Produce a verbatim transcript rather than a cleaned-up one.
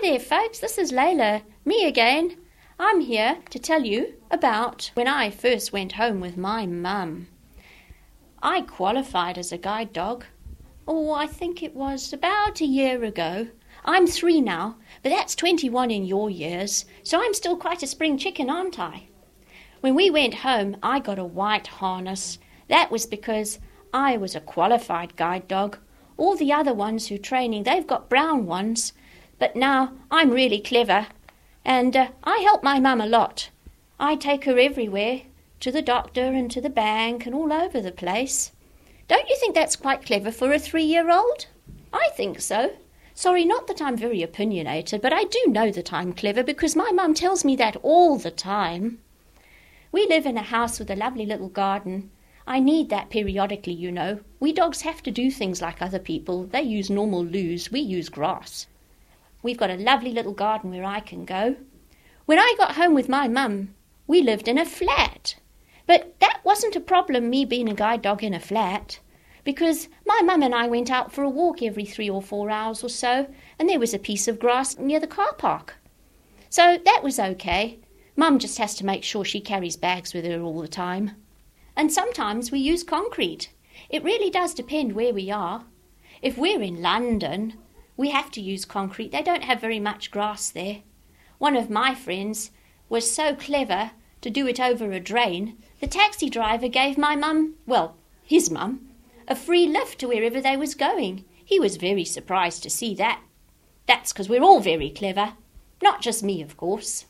there, folks. This is Layla. Me again. I'm here to tell you about when I first went home with my mum. I qualified as a guide dog. Oh, I think it was about a year ago. I'm three now, but that's twenty-one in your years, so I'm still quite a spring chicken, aren't I? When we went home, I got a white harness. That was because I was a qualified guide dog. All the other ones who are training, they've got brown ones. But now I'm really clever, and uh, I help my mum a lot. I take her everywhere, to the doctor and to the bank and all over the place. Don't you think that's quite clever for a three-year-old? I think so. Sorry, not that I'm very opinionated, but I do know that I'm clever because my mum tells me that all the time. We live in a house with a lovely little garden. I need that periodically, you know. We dogs have to do things like other people. They use normal loos, we use grass. We've got a lovely little garden where I can go. When I got home with my mum, we lived in a flat. But that wasn't a problem, me being a guide dog in a flat, because my mum and I went out for a walk every three or four hours or so, and there was a piece of grass near the car park. So that was okay. Mum just has to make sure she carries bags with her all the time. And sometimes we use concrete. It really does depend where we are. If we're in London, we have to use concrete. They don't have very much grass there. One of my friends was so clever to do it over a drain, the taxi driver gave my mum, well, his mum, a free lift to wherever they was going. He was very surprised to see that. That's because we're all very clever. Not just me, of course.